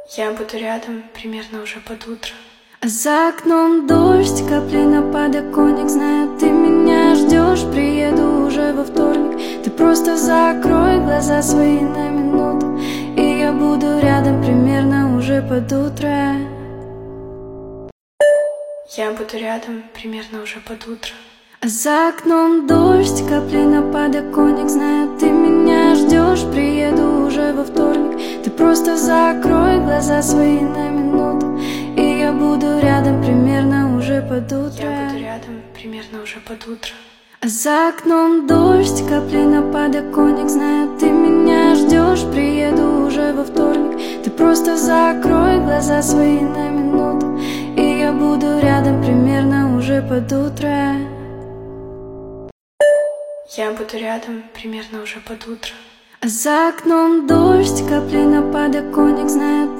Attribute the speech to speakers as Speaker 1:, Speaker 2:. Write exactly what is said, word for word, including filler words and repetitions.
Speaker 1: Я буду рядом примерно уже под утро.
Speaker 2: А за окном дождь, капли на подоконник. Знаю, ты меня ждешь, приеду уже во вторник. Ты просто закрой глаза свои на минуту, и я буду рядом примерно уже под утро.
Speaker 1: Я буду рядом примерно уже под утро.
Speaker 2: А за окном дождь, капли на подоконник. Знаю, ты меня ждешь, приеду уже во вторник. Ты просто закрой глаза свои на минуту, и я буду рядом примерно уже под утро.
Speaker 1: Я буду рядом примерно уже под утро.
Speaker 2: А за окном дождь, капли на подоконник. Знаю, ты меня ждешь, приеду уже во вторник. Ты просто закрой глаза свои на минуту, и я буду рядом примерно уже под утро.
Speaker 1: Я буду рядом примерно уже под утро.
Speaker 2: А за окном дождь, капли на подоконник. Знаю,